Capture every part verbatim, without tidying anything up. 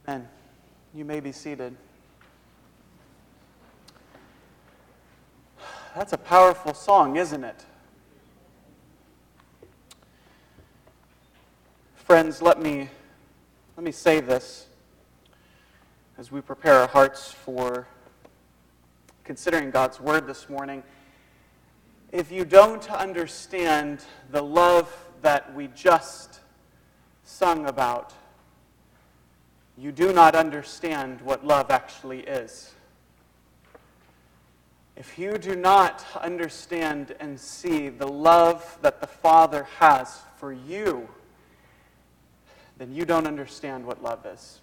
Amen. You may be seated. That's a powerful song, isn't it? Friends, let me let me say this as we prepare our hearts for considering God's Word this morning. If you don't understand the love that we just sung about, you do not understand what love actually is. If you do not understand and see the love that the Father has for you, then you don't understand what love is.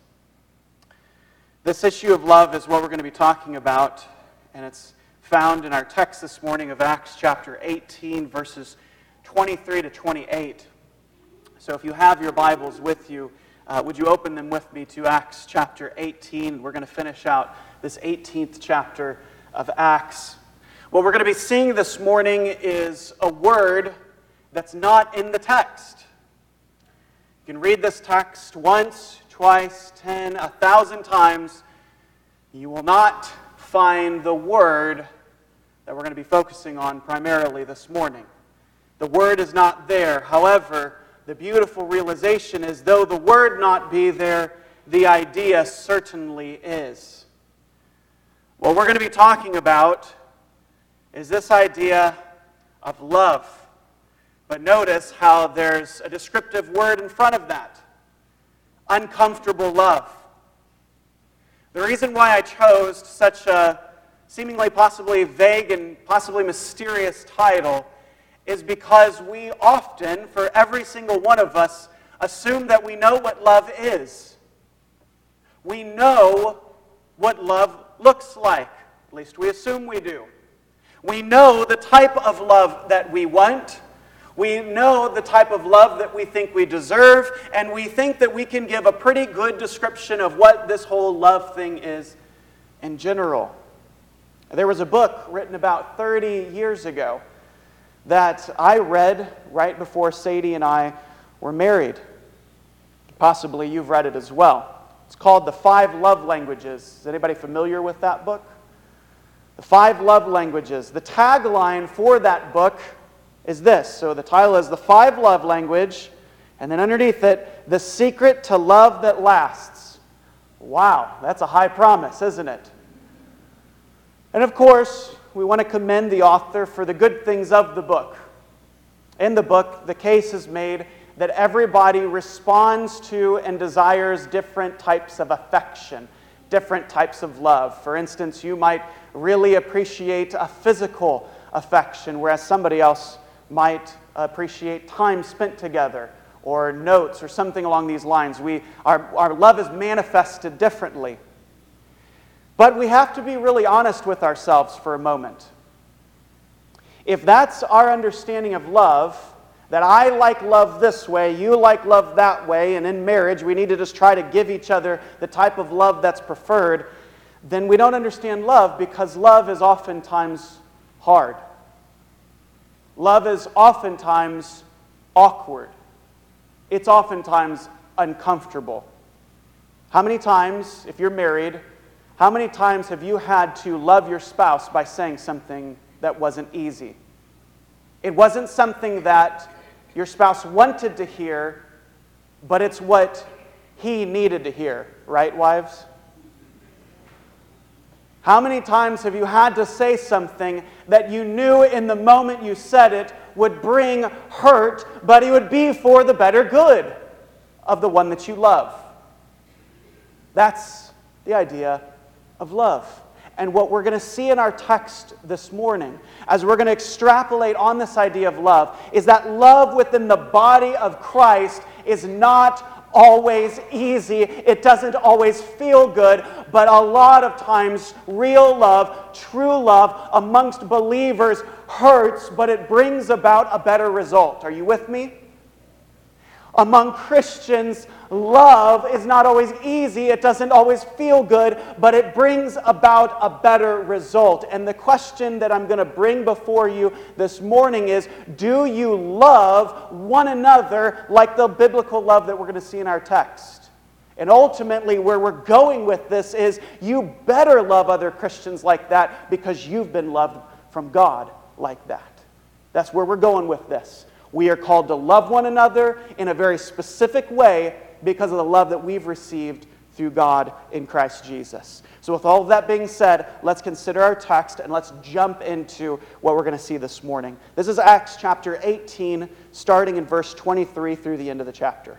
This issue of love is what we're going to be talking about, and it's found in our text this morning of Acts chapter eighteen, verses twenty-three to twenty-eight. So if you have your Bibles with you, Uh, would you open them with me to Acts chapter eighteen? We're going to finish out this eighteenth chapter of Acts. What we're going to be seeing this morning is a word that's not in the text. You can read this text once, twice, ten, a thousand times. You will not find the word that we're going to be focusing on primarily this morning. The word is not there. However, the beautiful realization is, though the word not be there, the idea certainly is. What we're going to be talking about is this idea of love. But notice how there's a descriptive word in front of that. Uncomfortable love. The reason why I chose such a seemingly possibly vague and possibly mysterious title is because we often, for every single one of us, assume that we know what love is. We know what love looks like. At least we assume we do. We know the type of love that we want. We know the type of love that we think we deserve, and we think that we can give a pretty good description of what this whole love thing is in general. There was a book written about thirty years ago that I read right before Sadie and I were married. Possibly you've read it as well. It's called The Five Love Languages. Is anybody familiar with that book? The Five Love Languages. The tagline for that book is this. So the title is The Five Love Language, and then underneath it, The Secret to Love That Lasts. Wow, that's a high promise, isn't it? And of course, we want to commend the author for the good things of the book. In the book, the case is made that everybody responds to and desires different types of affection, different types of love. For instance, you might really appreciate a physical affection, whereas somebody else might appreciate time spent together, or notes, or something along these lines. We, our, our love is manifested differently. But we have to be really honest with ourselves for a moment. If that's our understanding of love, that I like love this way, you like love that way, and in marriage we need to just try to give each other the type of love that's preferred, then we don't understand love, because love is oftentimes hard. Love is oftentimes awkward. It's oftentimes uncomfortable. How many times, if you're married, how many times have you had to love your spouse by saying something that wasn't easy? It wasn't something that your spouse wanted to hear, but it's what he needed to hear. Right, wives? How many times have you had to say something that you knew in the moment you said it would bring hurt, but it would be for the better good of the one that you love? That's the idea of love. And what we're going to see in our text this morning, as we're going to extrapolate on this idea of love, is that love within the body of Christ is not always easy. It doesn't always feel good, but a lot of times real love, true love amongst believers hurts, but it brings about a better result. Are you with me? Among Christians, love is not always easy, it doesn't always feel good, but it brings about a better result. And the question that I'm going to bring before you this morning is, do you love one another like the biblical love that we're going to see in our text? And ultimately, where we're going with this is you better love other Christians like that because you've been loved from God like that. That's where we're going with this. We are called to love one another in a very specific way because of the love that we've received through God in Christ Jesus. So with all of that being said, let's consider our text and let's jump into what we're going to see this morning. This is Acts chapter eighteen, starting in verse twenty-three through the end of the chapter.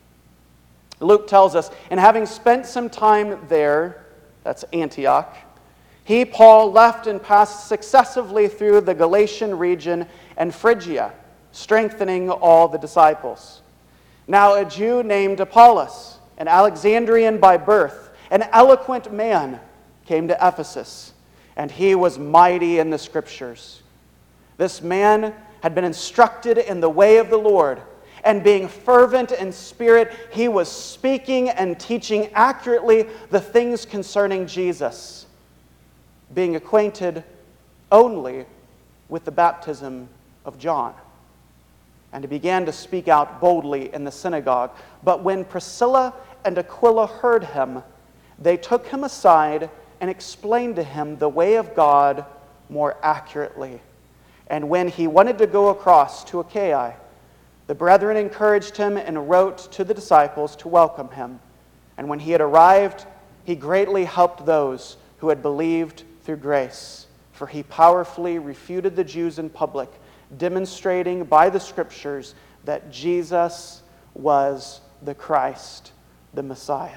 Luke tells us, and having spent some time there, that's Antioch, he, Paul, left and passed successively through the Galatian region and Phrygia, strengthening all the disciples. Now a Jew named Apollos, an Alexandrian by birth, an eloquent man, came to Ephesus, and he was mighty in the Scriptures. This man had been instructed in the way of the Lord, and being fervent in spirit, he was speaking and teaching accurately the things concerning Jesus, being acquainted only with the baptism of John. And he began to speak out boldly in the synagogue. But when Priscilla and Aquila heard him, they took him aside and explained to him the way of God more accurately. And when he wanted to go across to Achaia, the brethren encouraged him and wrote to the disciples to welcome him. And when he had arrived, he greatly helped those who had believed through grace, for he powerfully refuted the Jews in public, demonstrating by the Scriptures that Jesus was the Christ, the Messiah.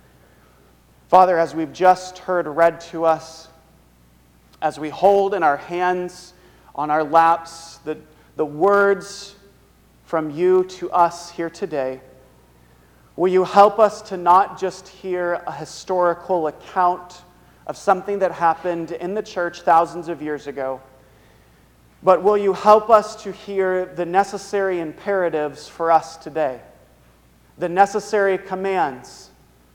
Father, as we've just heard read to us, as we hold in our hands, on our laps, the, the words from you to us here today, will you help us to not just hear a historical account of something that happened in the church thousands of years ago, but will you help us to hear the necessary imperatives for us today, the necessary commands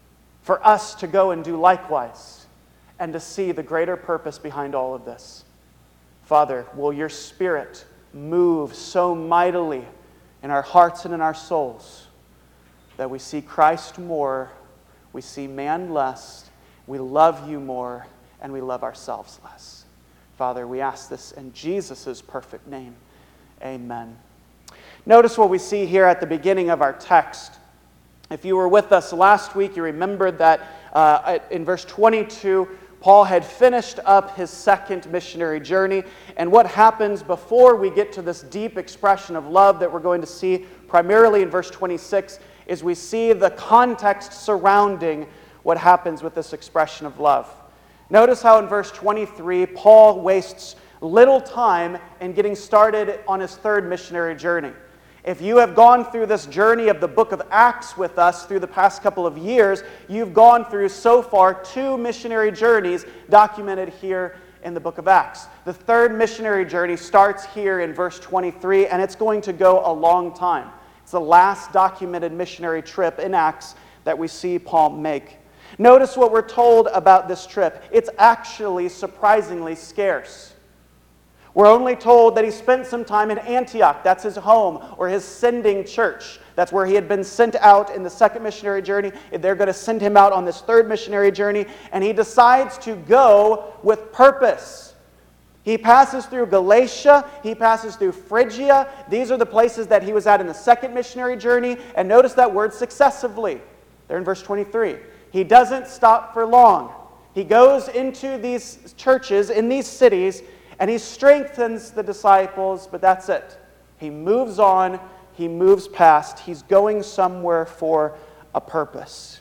for us to go and do likewise, and to see the greater purpose behind all of this. Father, will your Spirit move so mightily in our hearts and in our souls that we see Christ more, we see man less, we love you more, and we love ourselves less. Father, we ask this in Jesus' perfect name. Amen. Notice what we see here at the beginning of our text. If you were with us last week, you remembered that uh, in verse twenty-two, Paul had finished up his second missionary journey. And what happens before we get to this deep expression of love that we're going to see primarily in verse twenty-six is we see the context surrounding what happens with this expression of love. Notice how in verse twenty-three, Paul wastes little time in getting started on his third missionary journey. If you have gone through this journey of the book of Acts with us through the past couple of years, you've gone through so far two missionary journeys documented here in the book of Acts. The third missionary journey starts here in verse twenty-three, and it's going to go a long time. It's the last documented missionary trip in Acts that we see Paul make. Notice what we're told about this trip. It's actually surprisingly scarce. We're only told that he spent some time in Antioch. That's his home, or his sending church. That's where he had been sent out in the second missionary journey. They're going to send him out on this third missionary journey, and he decides to go with purpose. He passes through Galatia. He passes through Phrygia. These are the places that he was at in the second missionary journey. And notice that word successively. They're in verse twenty-three. He doesn't stop for long. He goes into these churches, in these cities, and he strengthens the disciples, but that's it. He moves on. He moves past. He's going somewhere for a purpose.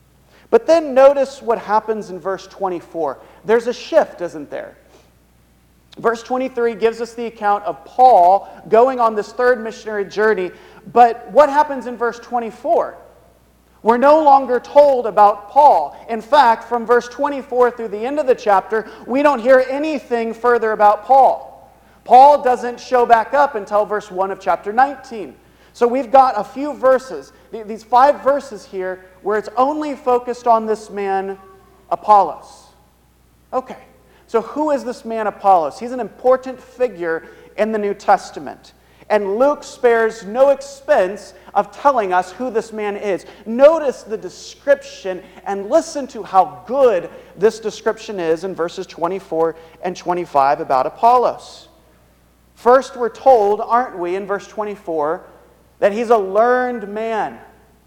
But then notice what happens in verse twenty-four. There's a shift, isn't there? Verse twenty-three gives us the account of Paul going on this third missionary journey. But what happens in verse twenty-four? We're no longer told about Paul. In fact, from verse twenty-four through the end of the chapter, we don't hear anything further about Paul. Paul doesn't show back up until verse one of chapter nineteen. So we've got a few verses, these five verses here, where it's only focused on this man, Apollos. Okay, so who is this man Apollos? He's an important figure in the New Testament. And Luke spares no expense of telling us who this man is. Notice the description and listen to how good this description is in verses twenty-four and twenty-five about Apollos. First, we're told, aren't we, in verse twenty-four, that he's a learned man.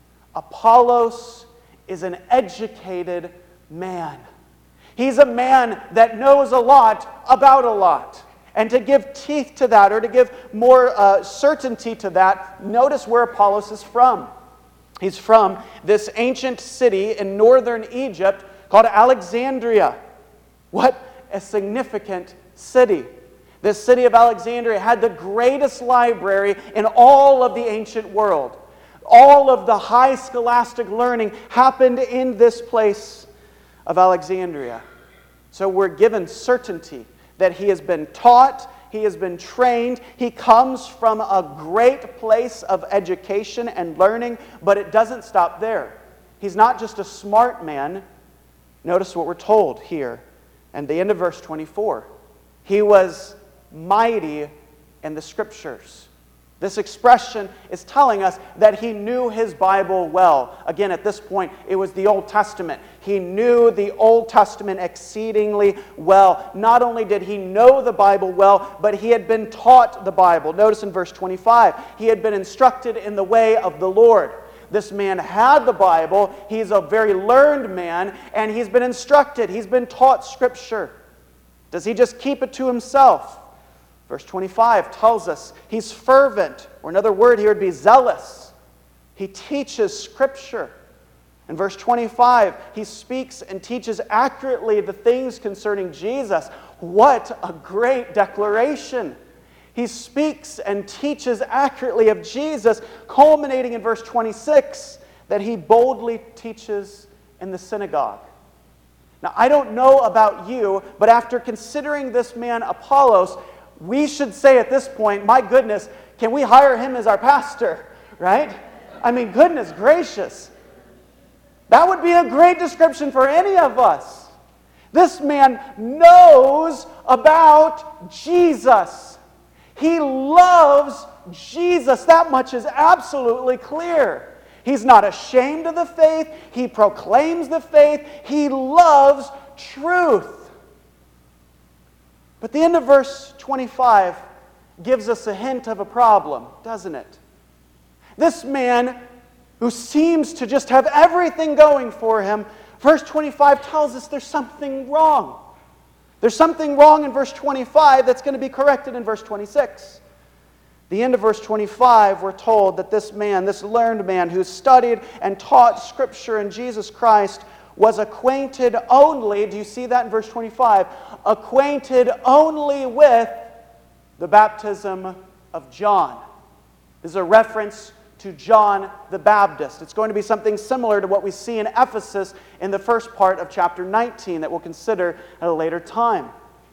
Apollos is an educated man. He's a man that knows a lot about a lot. And to give teeth to that, or to give more uh, certainty to that, notice where Apollos is from. He's from this ancient city in northern Egypt called Alexandria. What a significant city. This city of Alexandria had the greatest library in all of the ancient world. All of the high scholastic learning happened in this place of Alexandria. So we're given certainty that he has been taught, he has been trained, he comes from a great place of education and learning, but it doesn't stop there. He's not just a smart man. Notice what we're told here at the end of verse twenty-four. He was mighty in the Scriptures. This expression is telling us that he knew his Bible well. Again, at this point, it was the Old Testament. He knew the Old Testament exceedingly well. Not only did he know the Bible well, but he had been taught the Bible. Notice in verse twenty-five, he had been instructed in the way of the Lord. This man had the Bible. He's a very learned man, and he's been instructed. He's been taught Scripture. Does he just keep it to himself? Verse twenty-five tells us he's fervent, or another word here would be zealous. He teaches Scripture. In verse twenty-five, he speaks and teaches accurately the things concerning Jesus. What a great declaration! He speaks and teaches accurately of Jesus, culminating in verse twenty-six, that he boldly teaches in the synagogue. Now, I don't know about you, but after considering this man Apollos, we should say at this point, my goodness, can we hire him as our pastor, right? I mean, goodness gracious. That would be a great description for any of us. This man knows about Jesus. He loves Jesus. That much is absolutely clear. He's not ashamed of the faith. He proclaims the faith. He loves truth. But the end of verse twenty-five gives us a hint of a problem, doesn't it? This man, who seems to just have everything going for him, verse twenty-five tells us there's something wrong. There's something wrong in verse twenty-five that's going to be corrected in verse twenty-six. The end of verse twenty-five, we're told that this man, this learned man who studied and taught Scripture in Jesus Christ, was acquainted only, do you see that in verse twenty-five? Acquainted only with the baptism of John. This is a reference to John the Baptist. It's going to be something similar to what we see in Ephesus in the first part of chapter nineteen that we'll consider at a later time.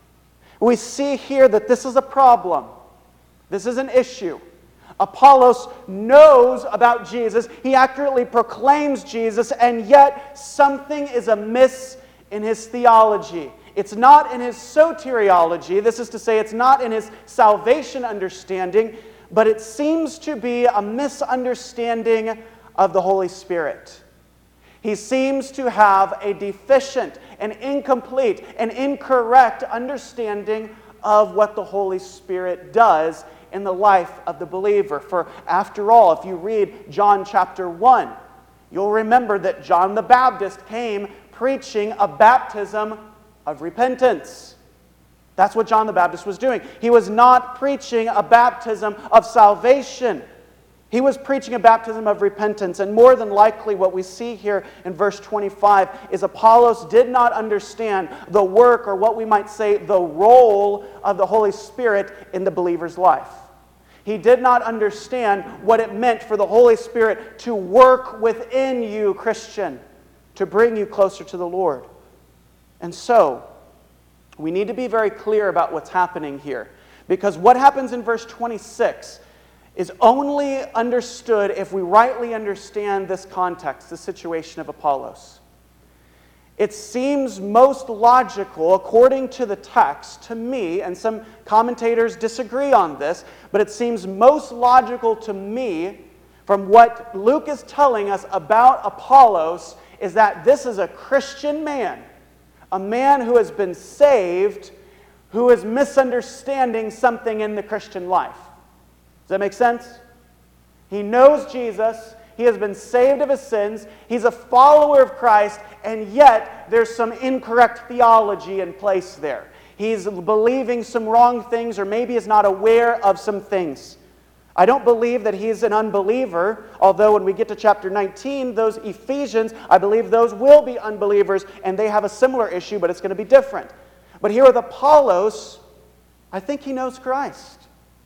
We see here that this is a problem. This is an issue. Apollos knows about Jesus. He accurately proclaims Jesus, and yet something is amiss in his theology. It's not in his soteriology. This is to say, it's not in his salvation understanding, but it seems to be a misunderstanding of the Holy Spirit. He seems to have a deficient, an incomplete, an incorrect understanding of what the Holy Spirit does in the life of the believer. For after all, if you read John chapter one, you'll remember that John the Baptist came preaching a baptism of repentance. That's what John the Baptist was doing. He was not preaching a baptism of salvation. He was preaching a baptism of repentance. And more than likely what we see here in verse twenty-five is Apollos did not understand the work, or what we might say the role of the Holy Spirit in the believer's life. He did not understand what it meant for the Holy Spirit to work within you, Christian, to bring you closer to the Lord. And so, we need to be very clear about what's happening here. Because what happens in verse twenty-six is only understood if we rightly understand this context, the situation of Apollos. It seems most logical, according to the text, to me, and some commentators disagree on this, but it seems most logical to me from what Luke is telling us about Apollos is that this is a Christian man, a man who has been saved, who is misunderstanding something in the Christian life. Does that make sense? He knows Jesus. He has been saved of his sins. He's a follower of Christ, and yet there's some incorrect theology in place there. He's believing some wrong things, or maybe is not aware of some things. I don't believe that he's an unbeliever, although when we get to chapter nineteen, those Ephesians, I believe those will be unbelievers, and they have a similar issue, but it's going to be different. But here with Apollos, I think he knows Christ.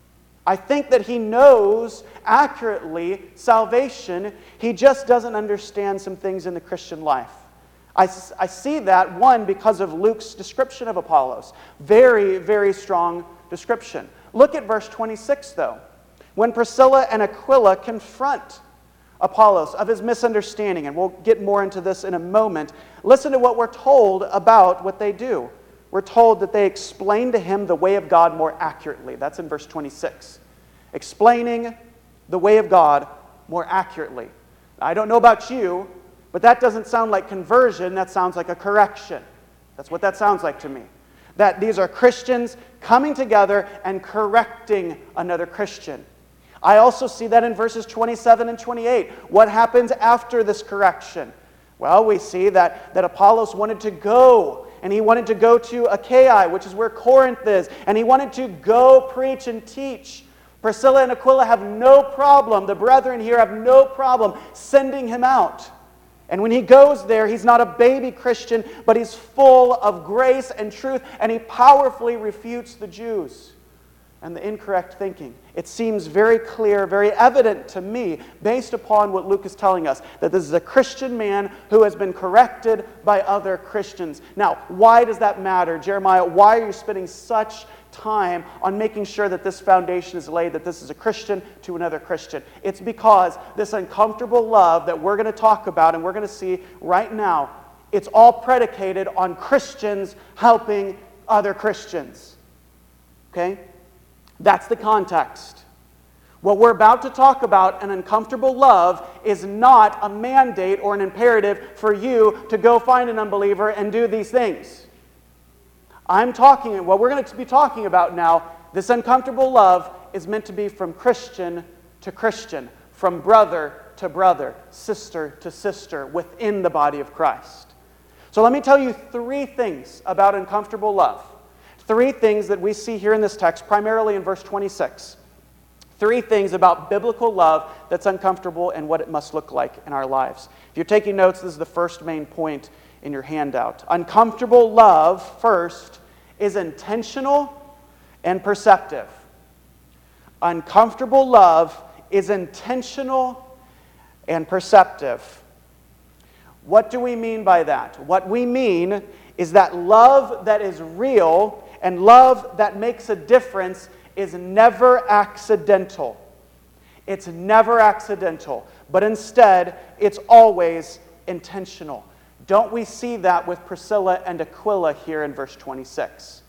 I think that he knows accurately salvation. He just doesn't understand some things in the Christian life. I, I see that, one, because of Luke's description of Apollos. Very, very strong description. Look at verse twenty-six, though. When Priscilla and Aquila confront Apollos of his misunderstanding, and we'll get more into this in a moment, listen to what we're told about what they do. We're told that they explain to him the way of God more accurately. That's in verse twenty-six. Explaining the way of God more accurately. I don't know about you, but that doesn't sound like conversion. That sounds like a correction. That's what that sounds like to me. That these are Christians coming together and correcting another Christian. I also see that in verses twenty-seven and twenty-eight. What happens after this correction? Well, we see that, that Apollos wanted to go, and he wanted to go to Achaia, which is where Corinth is, and he wanted to go preach and teach. Priscilla and Aquila have no problem, the brethren here have no problem sending him out. And when he goes there, he's not a baby Christian, but he's full of grace and truth, and he powerfully refutes the Jews and the incorrect thinking. It seems very clear, very evident to me, based upon what Luke is telling us, that this is a Christian man who has been corrected by other Christians. Now, why does that matter? Jeremiah, why are you spending such time on making sure that this foundation is laid, that this is a Christian to another Christian? It's because this uncomfortable love that we're going to talk about and we're going to see right now, it's all predicated on Christians helping other Christians. Okay? That's the context. What we're about to talk about, an uncomfortable love, is not a mandate or an imperative for you to go find an unbeliever and do these things. I'm talking, what we're going to be talking about now, this uncomfortable love is meant to be from Christian to Christian, from brother to brother, sister to sister, within the body of Christ. So let me tell you three things about uncomfortable love. Three things that we see here in this text, primarily in verse twenty-six. Three things about biblical love that's uncomfortable and what it must look like in our lives. If you're taking notes, this is the first main point in your handout. Uncomfortable love, first, is intentional and perceptive. Uncomfortable love is intentional and perceptive. What do we mean by that? What we mean is that love that is real and love that makes a difference is never accidental. It's never accidental, but instead, it's always intentional. Don't we see that with Priscilla and Aquila here in verse twenty-six?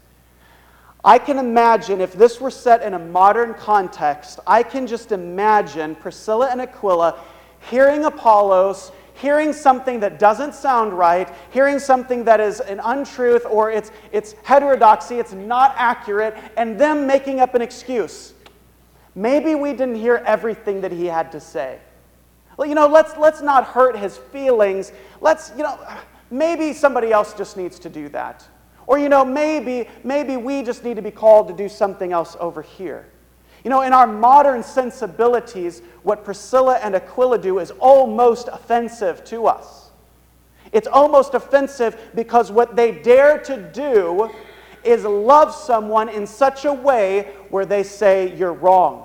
I can imagine, if this were set in a modern context, I can just imagine Priscilla and Aquila hearing Apollos, hearing something that doesn't sound right, hearing something that is an untruth or it's, it's heterodoxy, it's not accurate, and them making up an excuse. Maybe we didn't hear everything that he had to say. Well, you know, let's, let's not hurt his feelings. Let's, you know, maybe somebody else just needs to do that. Or, you know, maybe, maybe we just need to be called to do something else over here. You know, in our modern sensibilities, what Priscilla and Aquila do is almost offensive to us. It's almost offensive because what they dare to do is love someone in such a way where they say, "You're wrong.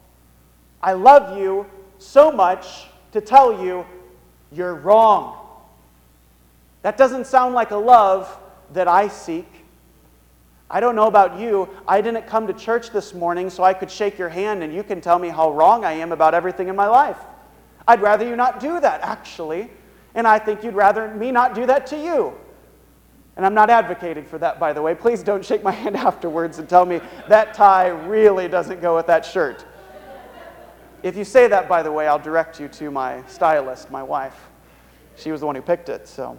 I love you so much to tell you you're wrong." That doesn't sound like a love that I seek. I don't know about you. I didn't come to church this morning so I could shake your hand and you can tell me how wrong I am about everything in my life. I'd rather you not do that, actually. And I think you'd rather me not do that to you. And I'm not advocating for that, by the way. Please don't shake my hand afterwards and tell me that tie really doesn't go with that shirt. If you say that, by the way, I'll direct you to my stylist, my wife. She was the one who picked it, so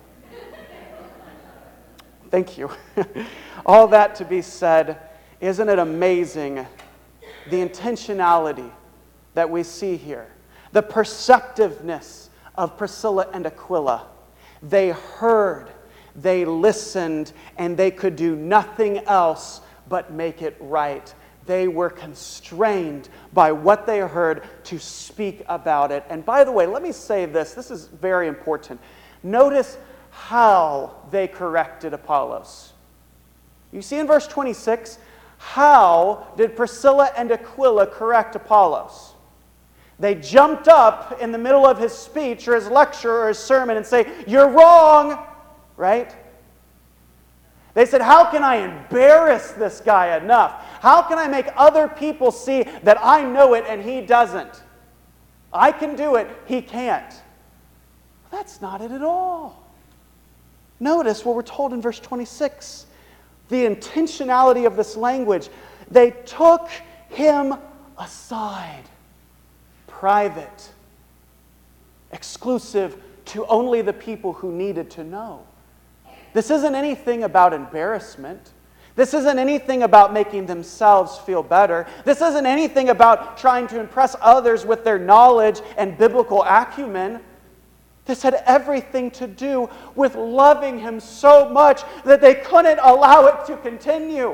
thank you. All that to be said, isn't it amazing the intentionality that we see here? The perceptiveness of Priscilla and Aquila. They heard, they listened, and they could do nothing else but make it right. They were constrained by what they heard to speak about it. And by the way, let me say this. This is very important. Notice how they corrected Apollos. You see in verse twenty-six, how did Priscilla and Aquila correct Apollos? They jumped up in the middle of his speech or his lecture or his sermon and say, "You're wrong," right? They said, "How can I embarrass this guy enough? How can I make other people see that I know it and he doesn't? I can do it, he can't." That's not it at all. Notice what we're told in verse twenty-six. The intentionality of this language. They took him aside. Private. Exclusive to only the people who needed to know. This isn't anything about embarrassment. This isn't anything about making themselves feel better. This isn't anything about trying to impress others with their knowledge and biblical acumen. This had everything to do with loving him so much that they couldn't allow it to continue.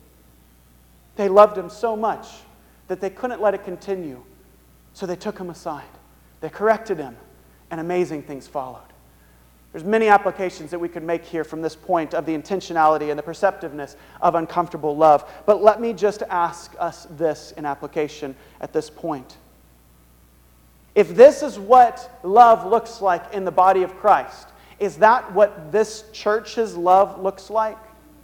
They loved him so much that they couldn't let it continue. So they took him aside. They corrected him, and amazing things followed. There's many applications that we could make here from this point of the intentionality and the perceptiveness of uncomfortable love. But let me just ask us this in application at this point. If this is what love looks like in the body of Christ, is that what this church's love looks like?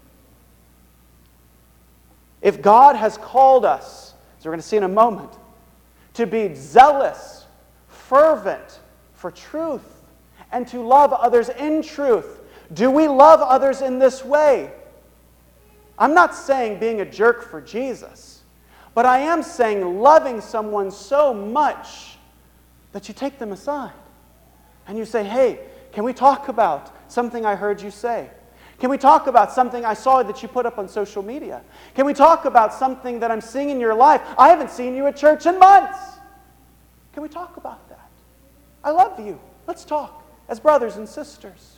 If God has called us, as we're going to see in a moment, to be zealous, fervent for truth, and to love others in truth, do we love others in this way? I'm not saying being a jerk for Jesus, but I am saying loving someone so much that you take them aside and you say, "Hey, can we talk about something I heard you say? Can we talk about something I saw that you put up on social media? Can we talk about something that I'm seeing in your life? I haven't seen you at church in months. Can we talk about that? I love you. Let's talk as brothers and sisters."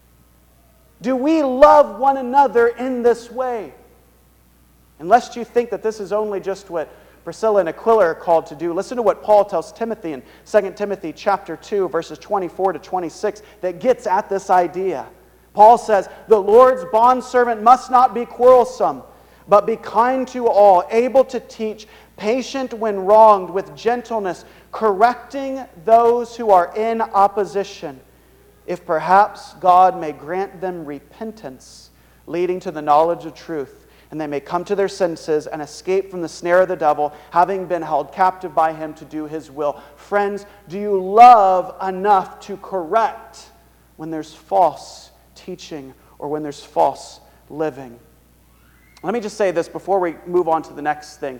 Do we love one another in this way? Unless you think that this is only just what Priscilla and Aquila are called to do, listen to what Paul tells Timothy in Second Timothy chapter two, verses twenty-four to twenty-six, that gets at this idea. Paul says, "The Lord's bondservant must not be quarrelsome, but be kind to all, able to teach, patient when wronged, with gentleness, correcting those who are in opposition, if perhaps God may grant them repentance, leading to the knowledge of truth, and they may come to their senses and escape from the snare of the devil, having been held captive by him to do his will." Friends, do you love enough to correct when there's false teaching or when there's false living? Let me just say this before we move on to the next thing.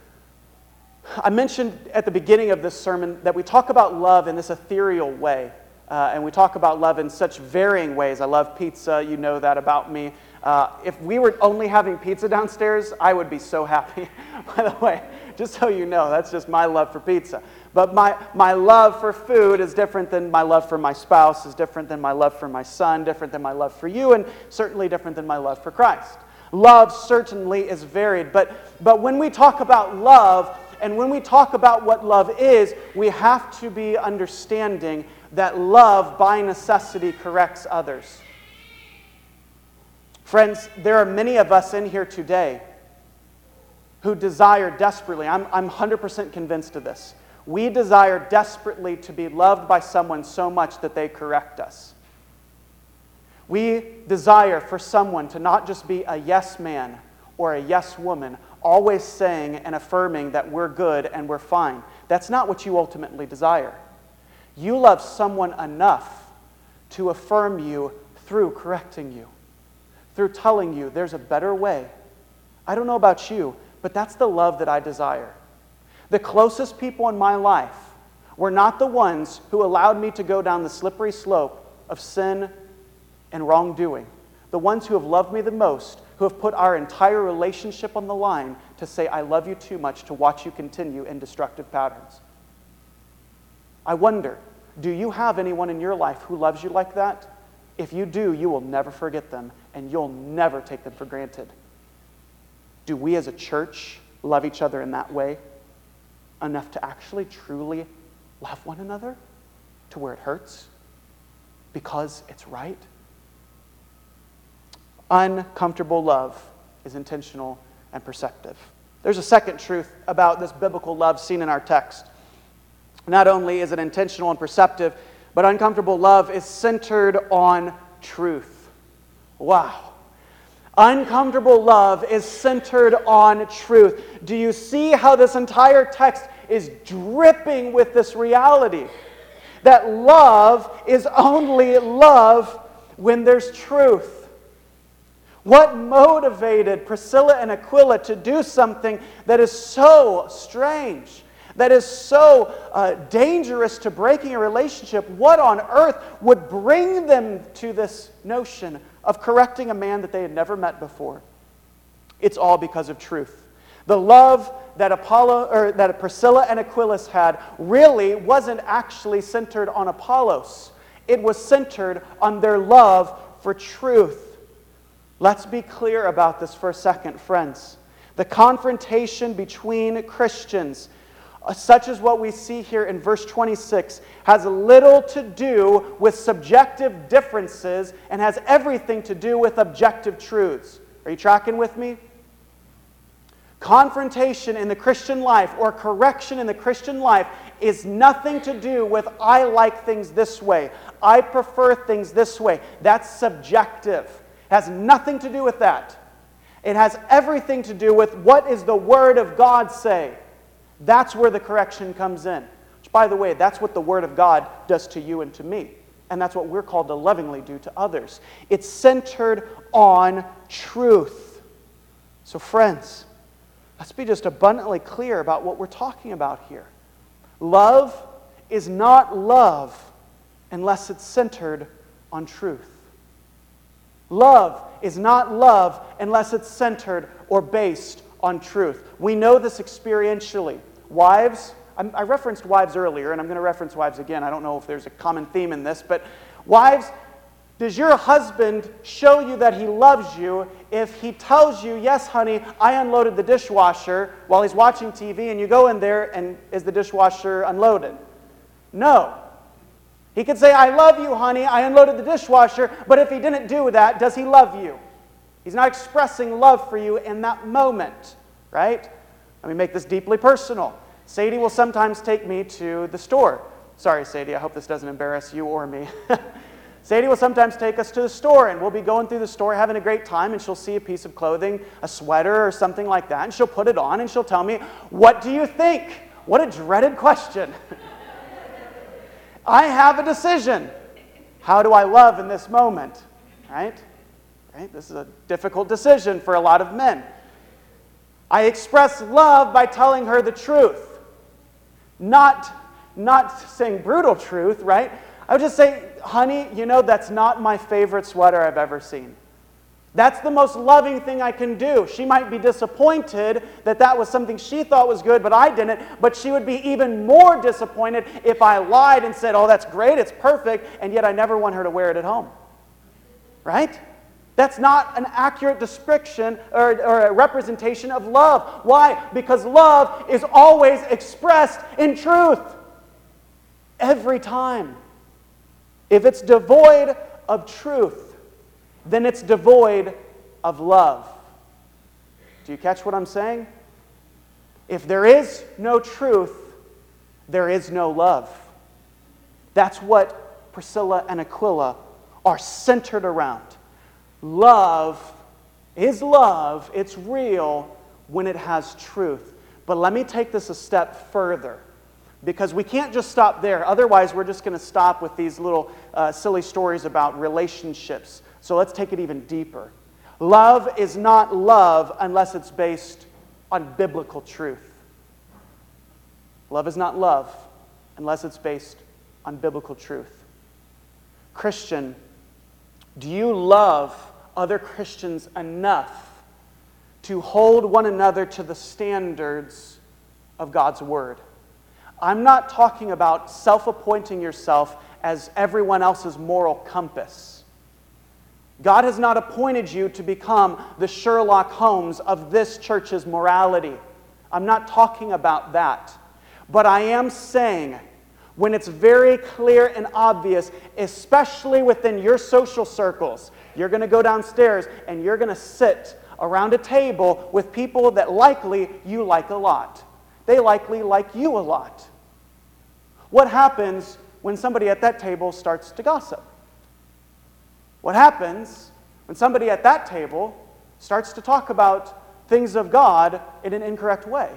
I mentioned at the beginning of this sermon that we talk about love in this ethereal way. Uh, and we talk about love in such varying ways. I love pizza. You know that about me. Uh, if we were only having pizza downstairs, I would be so happy. By the way, just so you know, that's just my love for pizza. But my, my love for food is different than my love for my spouse, is different than my love for my son, different than my love for you, and certainly different than my love for Christ. Love certainly is varied. But, but when we talk about love, and when we talk about what love is, we have to be understanding that love, by necessity, corrects others. Friends, there are many of us in here today who desire desperately, I'm, I'm one hundred percent convinced of this, we desire desperately to be loved by someone so much that they correct us. We desire for someone to not just be a yes man or a yes woman, always saying and affirming that we're good and we're fine. That's not what you ultimately desire. You love someone enough to affirm you through correcting you, through telling you there's a better way. I don't know about you, but that's the love that I desire. The closest people in my life were not the ones who allowed me to go down the slippery slope of sin and wrongdoing. The ones who have loved me the most, who have put our entire relationship on the line to say, I love you too much to watch you continue in destructive patterns. I wonder, do you have anyone in your life who loves you like that? If you do, you will never forget them, and you'll never take them for granted. Do we as a church love each other in that way enough to actually truly love one another to where it hurts because it's right? Uncomfortable love is intentional and perceptive. There's a second truth about this biblical love seen in our text. Not only is it intentional and perceptive, but uncomfortable love is centered on truth. Wow. Uncomfortable love is centered on truth. Do you see how this entire text is dripping with this reality? That love is only love when there's truth. What motivated Priscilla and Aquila to do something that is so strange, that is so uh, dangerous to breaking a relationship? What on earth would bring them to this notion of correcting a man that they had never met before? It's all because of truth. The love that Apollo or that Priscilla and Aquila had really wasn't actually centered on Apollos. It was centered on their love for truth. Let's be clear about this for a second, friends. The confrontation between Christians, such as what we see here in verse twenty-six, has little to do with subjective differences and has everything to do with objective truths. Are you tracking with me? Confrontation in the Christian life or correction in the Christian life is nothing to do with I like things this way, I prefer things this way. That's subjective. It has nothing to do with that. It has everything to do with what is the Word of God say. That's where the correction comes in. Which, by the way, that's what the Word of God does to you and to me. And that's what we're called to lovingly do to others. It's centered on truth. So friends, let's be just abundantly clear about what we're talking about here. Love is not love unless it's centered on truth. Love is not love unless it's centered or based on truth. We know this experientially. Wives, I referenced wives earlier, and I'm going to reference wives again. I don't know if there's a common theme in this, but wives, does your husband show you that he loves you if he tells you, yes, honey, I unloaded the dishwasher while he's watching T V, and you go in there and is the dishwasher unloaded? No. He could say, I love you, honey, I unloaded the dishwasher, but if he didn't do that, does he love you? He's not expressing love for you in that moment, right? Let me make this deeply personal. Sadie will sometimes take me to the store. Sorry, Sadie, I hope this doesn't embarrass you or me. Sadie will sometimes take us to the store, and we'll be going through the store having a great time, and she'll see a piece of clothing, a sweater or something like that, and she'll put it on, and she'll tell me, what do you think? What a dreaded question. I have a decision. How do I love in this moment? Right? Right? This is a difficult decision for a lot of men. I express love by telling her the truth. Not, not saying brutal truth, right? I would just say, honey, you know, that's not my favorite sweater I've ever seen. That's the most loving thing I can do. She might be disappointed that that was something she thought was good, but I didn't. But she would be even more disappointed if I lied and said, oh, that's great, it's perfect, and yet I never want her to wear it at home. Right? That's not an accurate description or, or a representation of love. Why? Because love is always expressed in truth. Every time. If it's devoid of truth, then it's devoid of love. Do you catch what I'm saying? If there is no truth, there is no love. That's what Priscilla and Aquila are centered around. Love is love. It's real when it has truth. But let me take this a step further. Because we can't just stop there. Otherwise, we're just going to stop with these little uh, silly stories about relationships. So let's take it even deeper. Love is not love unless it's based on biblical truth. Love is not love unless it's based on biblical truth. Christian, do you love other Christians enough to hold one another to the standards of God's Word? I'm not talking about self-appointing yourself as everyone else's moral compass. God has not appointed you to become the Sherlock Holmes of this church's morality. I'm not talking about that. But I am saying, when it's very clear and obvious, especially within your social circles, you're going to go downstairs and you're going to sit around a table with people that likely you like a lot. They likely like you a lot. What happens when somebody at that table starts to gossip? What happens when somebody at that table starts to talk about things of God in an incorrect way?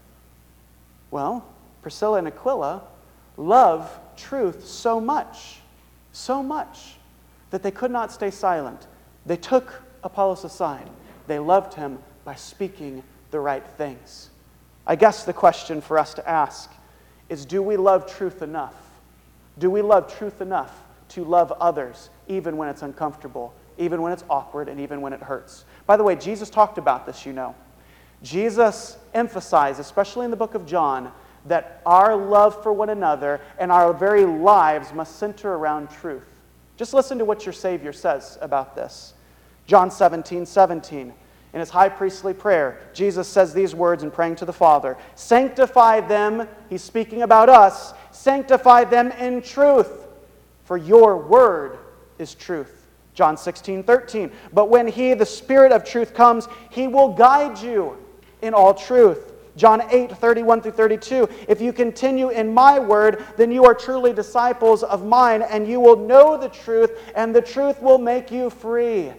Well, Priscilla and Aquila love truth so much, so much, that they could not stay silent. They took Apollos aside. They loved him by speaking the right things. I guess the question for us to ask is, do we love truth enough? Do we love truth enough to love others, even when it's uncomfortable, even when it's awkward, and even when it hurts? By the way, Jesus talked about this, you know. Jesus emphasized, especially in the book of John, that our love for one another and our very lives must center around truth. Just listen to what your Savior says about this. John seventeen seventeen. In his high priestly prayer, Jesus says these words in praying to the Father. Sanctify them, he's speaking about us, sanctify them in truth, for your word is truth. John sixteen thirteen. But when he, the Spirit of truth, comes, he will guide you in all truth. John eight thirty-one through thirty-two. If you continue in my word, then you are truly disciples of mine, and you will know the truth, and the truth will make you free.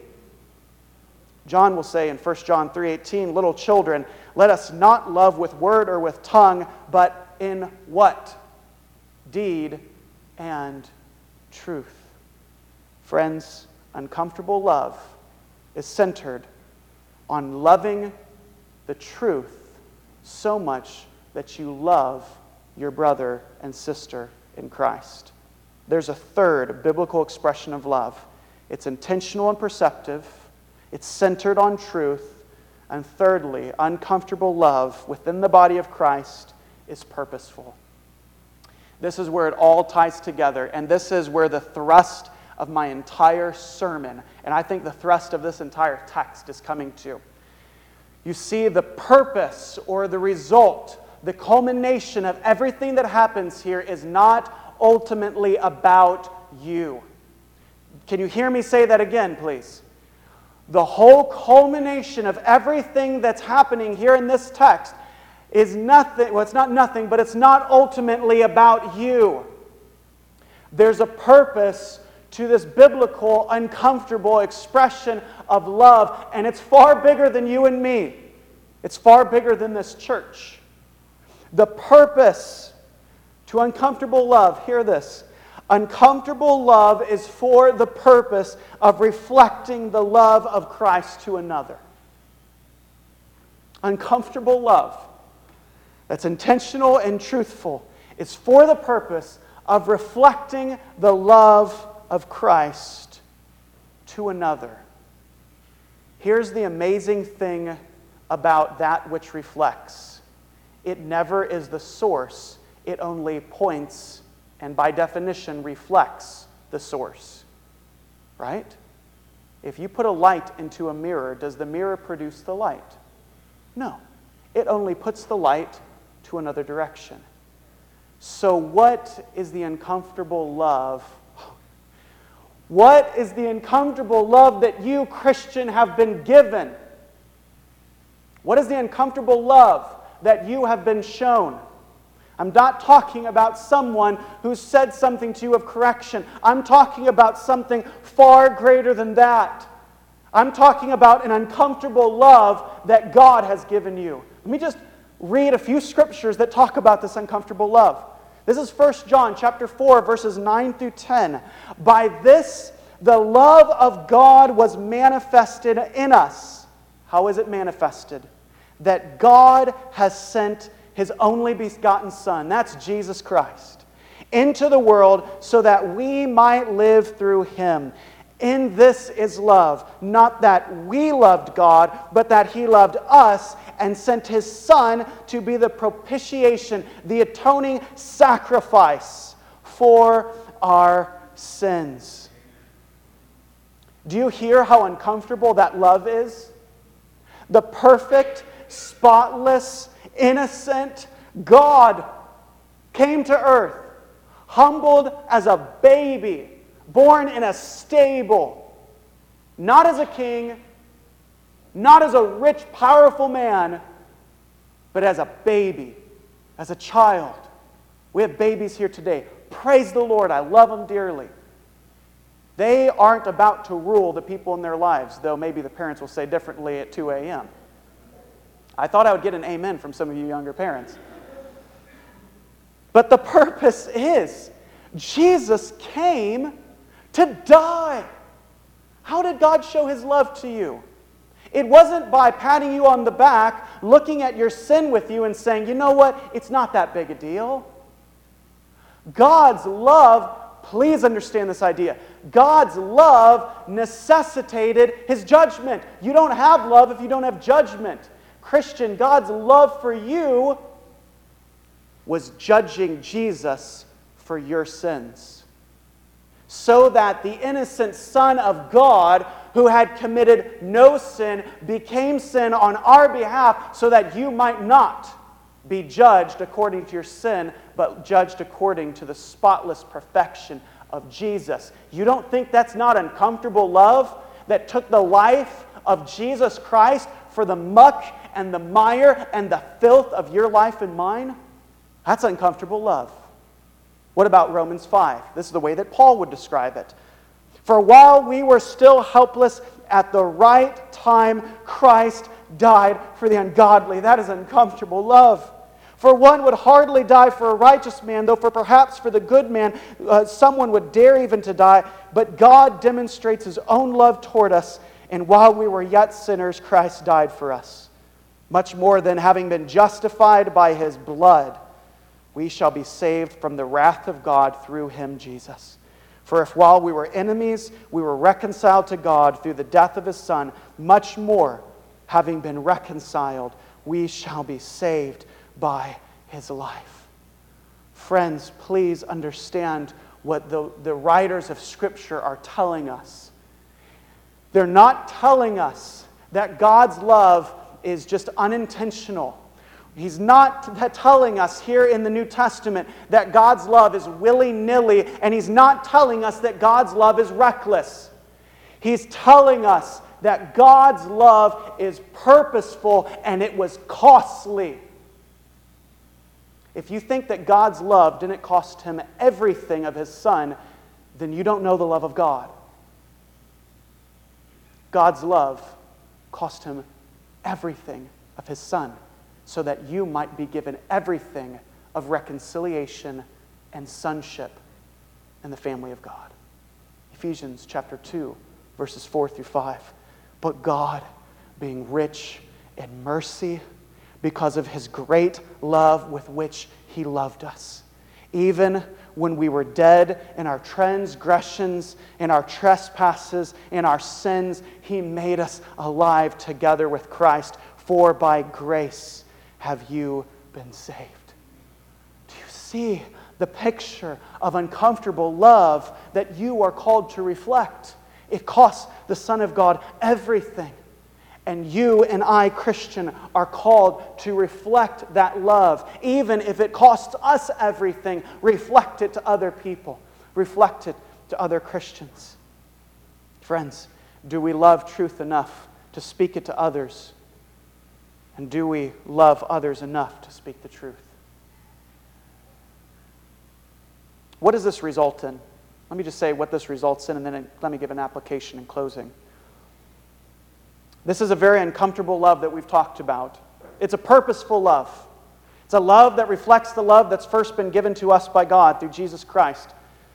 John will say in First John three eighteen, little children, let us not love with word or with tongue, but in what? Deed and truth. Friends, uncomfortable love is centered on loving the truth so much that you love your brother and sister in Christ. There's a third biblical expression of love. It's intentional and perceptive. It's centered on truth. And thirdly, uncomfortable love within the body of Christ is purposeful. This is where it all ties together, and this is where the thrust of my entire sermon, and I think the thrust of this entire text, is coming to. You see, the purpose or the result, the culmination of everything that happens here is not ultimately about you. Can you hear me say that again, please? The whole culmination of everything that's happening here in this text is nothing, well, it's not nothing, but it's not ultimately about you. There's a purpose to this biblical, uncomfortable expression of love, and it's far bigger than you and me. It's far bigger than this church. The purpose to uncomfortable love, hear this, uncomfortable love is for the purpose of reflecting the love of Christ to another. Uncomfortable love that's intentional and truthful is for the purpose of reflecting the love of Christ to another. Here's the amazing thing about that which reflects. It never is the source. It only points and by definition reflects the source. Right? If you put a light into a mirror, does the mirror produce the light? No. It only puts the light to another direction. So what is the uncomfortable love? What is the uncomfortable love that you, Christian, have been given? What is the uncomfortable love that you have been shown? I'm not talking about someone who said something to you of correction. I'm talking about something far greater than that. I'm talking about an uncomfortable love that God has given you. Let me just read a few scriptures that talk about this uncomfortable love. This is First John chapter four, verses nine through ten. By this, the love of God was manifested in us. How is it manifested? That God has sent His only begotten Son, that's Jesus Christ, into the world so that we might live through Him. In this is love, not that we loved God, but that He loved us and sent His Son to be the propitiation, the atoning sacrifice for our sins. Do you hear how uncomfortable that love is? The perfect, spotless, innocent God came to earth, humbled as a baby, born in a stable, not as a king, not as a rich, powerful man, but as a baby, as a child. We have babies here today. Praise the Lord, I love them dearly. They aren't about to rule the people in their lives, though maybe the parents will say differently at two a.m. I thought I would get an amen from some of you younger parents. But the purpose is, Jesus came to die. How did God show His love to you? It wasn't by patting you on the back, looking at your sin with you and saying, you know what, it's not that big a deal. God's love, please understand this idea, God's love necessitated His judgment. You don't have love if you don't have judgment. Christian, God's love for you was judging Jesus for your sins, so that the innocent Son of God, who had committed no sin, became sin on our behalf so that you might not be judged according to your sin, but judged according to the spotless perfection of Jesus. You don't think that's not uncomfortable love that took the life of Jesus Christ for the muck and the mire and the filth of your life and mine? That's uncomfortable love. What about Romans five? This is the way that Paul would describe it. For while we were still helpless, at the right time, Christ died for the ungodly. That is uncomfortable love. For one would hardly die for a righteous man, though for perhaps for the good man, uh, someone would dare even to die. But God demonstrates His own love toward us, and while we were yet sinners, Christ died for us. Much more than having been justified by His blood, we shall be saved from the wrath of God through Him, Jesus. For if while we were enemies, we were reconciled to God through the death of His Son, much more, having been reconciled, we shall be saved by His life. Friends, please understand what the, the writers of Scripture are telling us. They're not telling us that God's love is just unintentional. He's not telling us here in the New Testament that God's love is willy-nilly, and He's not telling us that God's love is reckless. He's telling us that God's love is purposeful and it was costly. If you think that God's love didn't cost Him everything of His Son, then you don't know the love of God. God's love cost Him everything of His Son, so that you might be given everything of reconciliation and sonship in the family of God. Ephesians chapter two, verses four through five. But God, being rich in mercy, because of His great love with which He loved us, even when we were dead in our transgressions, in our trespasses, in our sins, He made us alive together with Christ. For by grace have you been saved. Do you see the picture of uncomfortable love that you are called to reflect? It costs the Son of God everything. And you and I, Christian, are called to reflect that love. Even if it costs us everything, reflect it to other people. Reflect it to other Christians. Friends, do we love truth enough to speak it to others? And do we love others enough to speak the truth? What does this result in? Let me just say what this results in, and then let me give an application in closing. This is a very uncomfortable love that we've talked about. It's a purposeful love. It's a love that reflects the love that's first been given to us by God through Jesus Christ.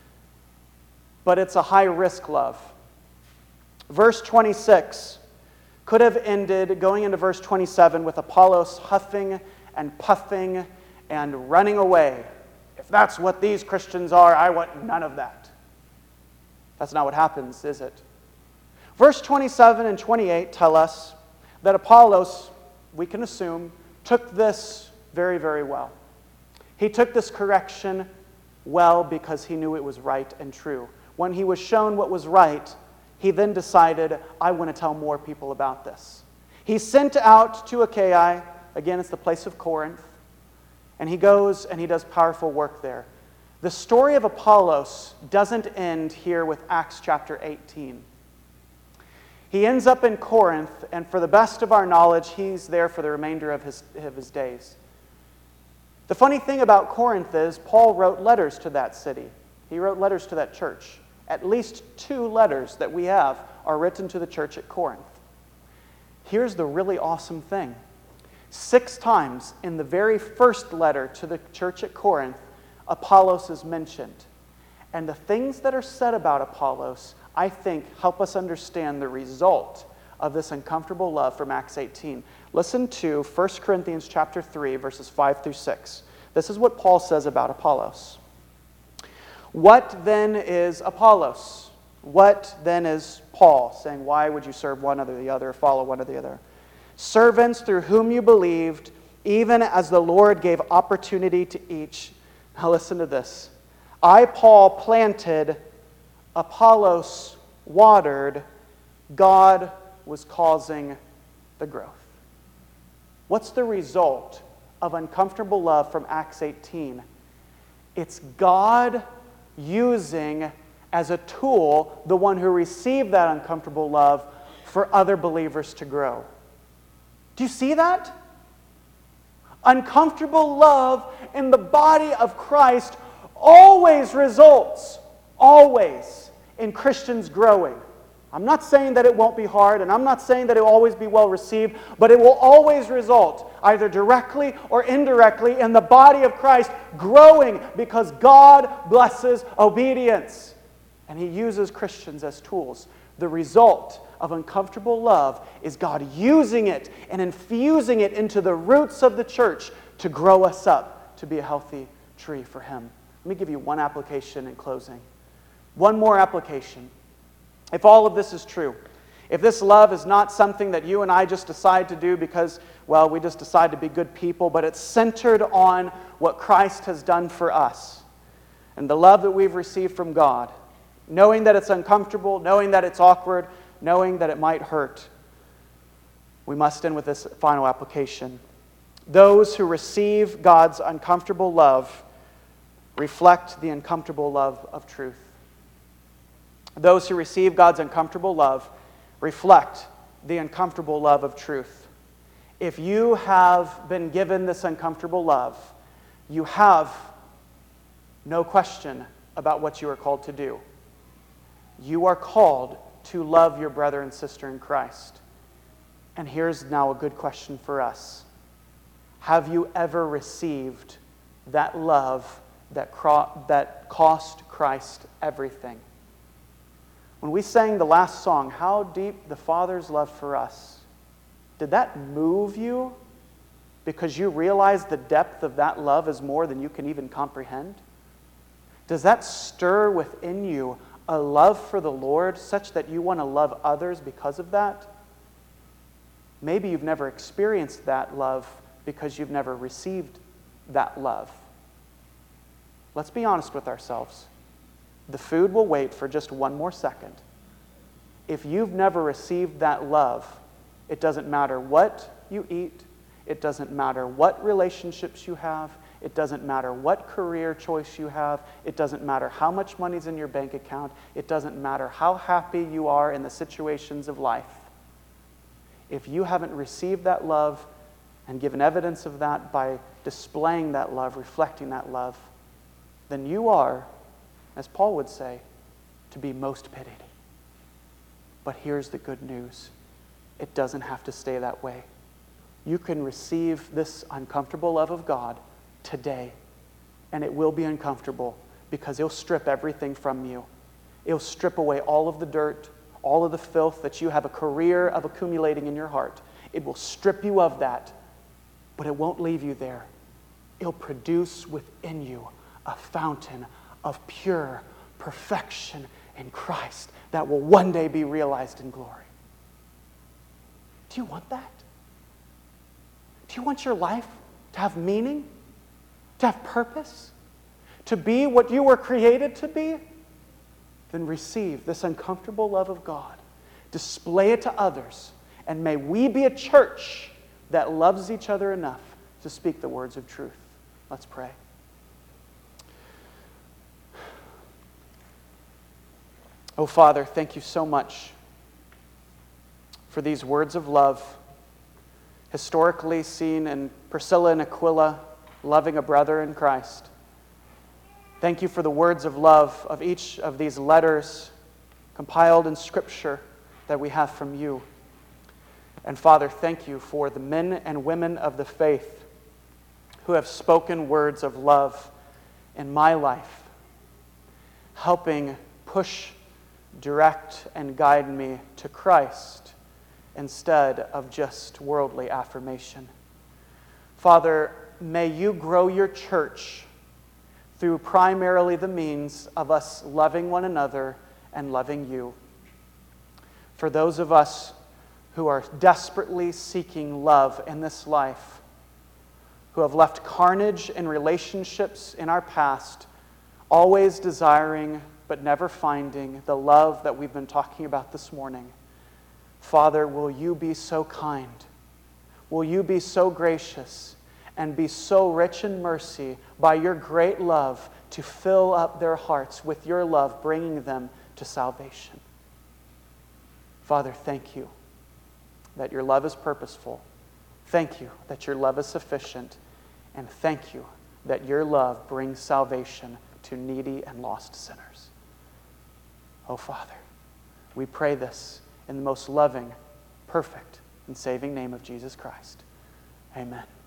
But it's a high-risk love. Verse twenty-six could have ended going into verse twenty-seven with Apollos huffing and puffing and running away. If that's what these Christians are, I want none of that. That's not what happens, is it? Verse twenty-seven and twenty-eight tell us that Apollos, we can assume, took this very, very well. He took this correction well because he knew it was right and true. When he was shown what was right, he then decided, I want to tell more people about this. He sent out to Achaia, again, it's the place of Corinth, and he goes and he does powerful work there. The story of Apollos doesn't end here with Acts chapter eighteen. He ends up in Corinth, and for the best of our knowledge, he's there for the remainder of his, of his days. The funny thing about Corinth is Paul wrote letters to that city. He wrote letters to that church. At least two letters that we have are written to the church at Corinth. Here's the really awesome thing. Six times in the very first letter to the church at Corinth, Apollos is mentioned. And the things that are said about Apollos, I think, help us understand the result of this uncomfortable love from Acts eighteen. Listen to First Corinthians chapter three, verses five through six. This is what Paul says about Apollos. What then is Apollos? What then is Paul? Saying, why would you serve one or the other, or follow one or the other? Servants through whom you believed, even as the Lord gave opportunity to each. Now listen to this. I, Paul, planted, Apollos watered, God was causing the growth. What's the result of uncomfortable love from Acts eighteen? It's God using as a tool the one who received that uncomfortable love for other believers to grow. Do you see that? Uncomfortable love in the body of Christ always results, always, in Christians growing. I'm not saying that it won't be hard, and I'm not saying that it will always be well received, but it will always result, either directly or indirectly, in the body of Christ growing because God blesses obedience. And He uses Christians as tools. The result of uncomfortable love is God using it and infusing it into the roots of the church to grow us up to be a healthy tree for Him. Let me give you one application in closing. One more application. If all of this is true, if this love is not something that you and I just decide to do because, well, we just decide to be good people, but it's centered on what Christ has done for us and the love that we've received from God, knowing that it's uncomfortable, knowing that it's awkward, knowing that it might hurt, we must end with this final application. Those who receive God's uncomfortable love reflect the uncomfortable love of truth. Those who receive God's uncomfortable love reflect the uncomfortable love of truth. If you have been given this uncomfortable love, you have no question about what you are called to do. You are called to love your brother and sister in Christ. And here's now a good question for us. Have you ever received that love that, cro- that cost Christ everything? When we sang the last song, How Deep the Father's Love for Us, did that move you because you realize the depth of that love is more than you can even comprehend? Does that stir within you a love for the Lord such that you want to love others because of that? Maybe you've never experienced that love because you've never received that love. Let's be honest with ourselves. The food will wait for just one more second. If you've never received that love, it doesn't matter what you eat. It doesn't matter what relationships you have. It doesn't matter what career choice you have. It doesn't matter how much money's in your bank account. It doesn't matter how happy you are in the situations of life. If you haven't received that love and given evidence of that by displaying that love, reflecting that love, then you are, as Paul would say, to be most pitied. But here's the good news. It doesn't have to stay that way. You can receive this uncomfortable love of God today. And it will be uncomfortable because He'll strip everything from you. He'll strip away all of the dirt, all of the filth that you have a career of accumulating in your heart. It will strip you of that, but it won't leave you there. It'll produce within you a fountain of pure perfection in Christ that will one day be realized in glory. Do you want that? Do you want your life to have meaning? To have purpose? To be what you were created to be? Then receive this uncomfortable love of God. Display it to others. And may we be a church that loves each other enough to speak the words of truth. Let's pray. Oh, Father, thank you so much for these words of love, historically seen in Priscilla and Aquila loving a brother in Christ. Thank you for the words of love of each of these letters compiled in Scripture that we have from you. And Father, thank you for the men and women of the faith who have spoken words of love in my life, helping push, direct, and guide me to Christ instead of just worldly affirmation. Father, may you grow your church through primarily the means of us loving one another and loving you. For those of us who are desperately seeking love in this life, who have left carnage in relationships in our past, always desiring but never finding the love that we've been talking about this morning, Father, will you be so kind? Will you be so gracious and be so rich in mercy by your great love to fill up their hearts with your love, bringing them to salvation? Father, thank you that your love is purposeful. Thank you that your love is sufficient. And thank you that your love brings salvation to needy and lost sinners. Oh, Father, we pray this in the most loving, perfect, and saving name of Jesus Christ. Amen.